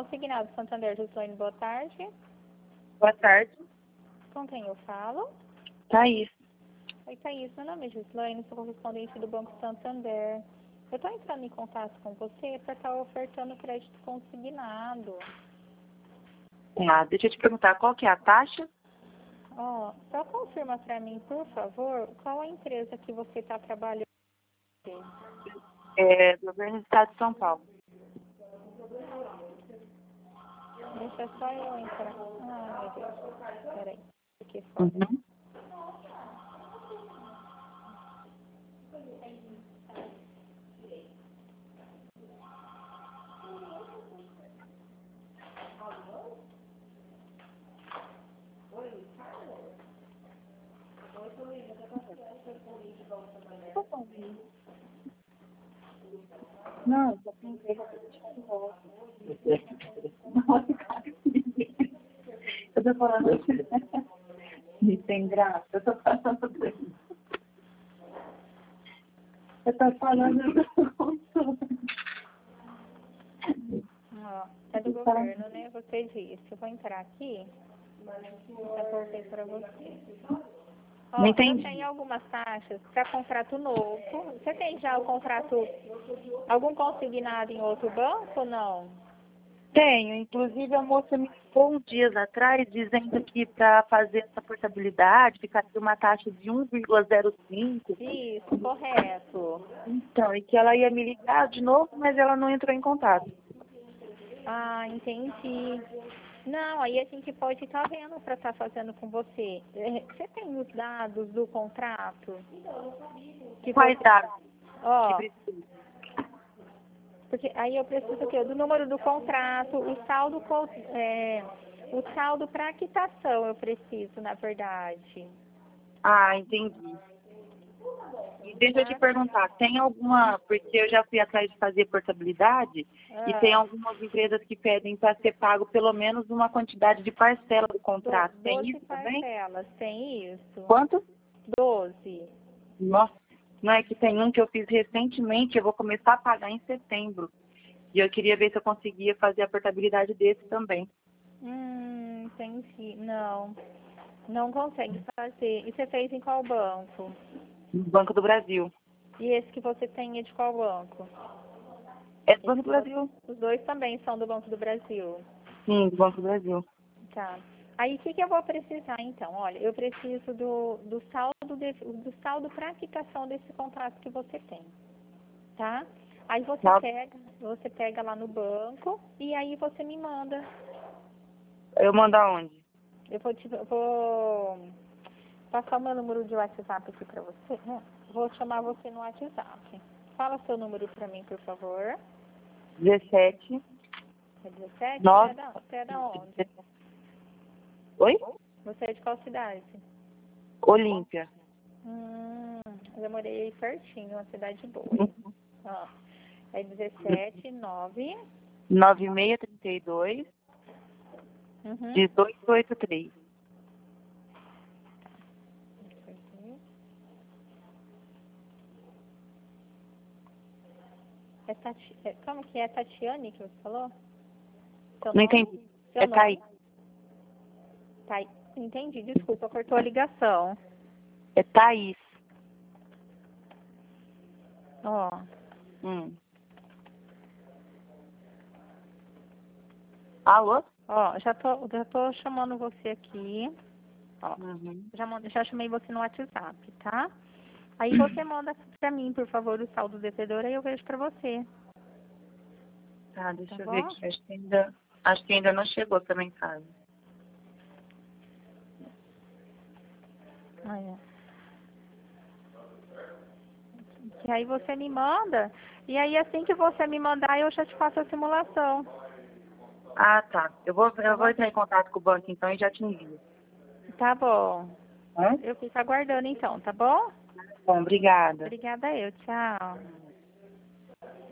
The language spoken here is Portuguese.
Consignado Santander, Gislaine, boa tarde. Boa tarde. Com quem eu falo? Thaís. Oi, Thaís, meu nome é Gislaine, sou correspondente do Banco Santander. Eu estou entrando em contato com você para estar ofertando crédito consignado. Deixa eu te perguntar, qual que é a taxa? Só confirma para mim, por favor, qual a empresa que você está trabalhando? Governo do Estado de São Paulo. Deixa só eu entrar. Ai, meu Deus. Peraí. Aqui fora. Uhum. Não, só tem empresa eu tô falando assim, sem graça, eu tô falando assim. Eu tô falando É do governo, né? Você disse. Eu vou entrar aqui. Já coloquei para você. Não Eu entendi. tenho algumas taxas para contrato novo. Você tem já o contrato, algum consignado em outro banco ou não? Tenho, inclusive a moça me ligou uns dias atrás dizendo que para fazer essa portabilidade ficaria uma taxa de 1,05. Isso, correto. Então, e que ela ia me ligar de novo, mas ela não entrou em contato. Ah, entendi. Não, aí a gente pode estar vendo para estar fazendo com você. Você tem os dados do contrato? Quais dados que Ó, precisa? porque aí eu preciso o quê? Do número do contrato, o saldo para quitação eu preciso, na verdade. Ah, entendi. E deixa eu te Tá? perguntar, tem alguma, porque eu já fui atrás de fazer portabilidade, e tem Ah, algumas empresas que pedem para ser pago pelo menos uma quantidade de parcela do contrato. Tem 12 isso também? parcelas, tem isso? Quanto? 12. Nossa, não é que tem um que eu fiz recentemente, eu vou começar a pagar em setembro. E eu queria ver se eu conseguia fazer a portabilidade desse também. Entendi. Não, não consegue fazer. E você fez em qual banco? No Banco do Brasil. E esse que você tem é de qual banco? É do Banco do Brasil? Os dois também são do Banco do Brasil. Sim, do Banco do Brasil. Tá. Aí o que eu vou precisar então? Olha, eu preciso do saldo para quitação desse contrato que você tem, tá? Aí Tá. você pega lá no banco e aí você me manda. Eu mando aonde? Eu vou passar o meu número de WhatsApp aqui para você, né? Vou chamar você no WhatsApp. Fala seu número para mim, por favor. 17 É 17? 9. Você é da onde? Oi? Você é de qual cidade? Olímpia. Eu morei aí pertinho, uma cidade boa. Hein? Ó, é 17, 9. 9632 Uhum. 1883. Como que é? Tatiane que você falou? Seu Não nome? entendi. Seu É nome? Thaís. Tá, entendi, desculpa, cortou a ligação. É Thaís. Ó, Alô? já tô chamando você aqui. Ó, Uhum. já chamei você no WhatsApp, tá? Aí você manda pra mim, por favor, o saldo devedor, aí eu vejo pra você. Tá, deixa Tá eu ver bom? aqui. Acho que ainda não chegou também em casa. Aí, e aí você me manda, e aí assim que você me mandar, eu já te faço a simulação. Ah, tá. Eu vou bom? entrar em contato com o banco então e já te envio. Tá bom. Hã? Eu fico aguardando então, tá bom? Bom, obrigada. Obrigada eu, tchau.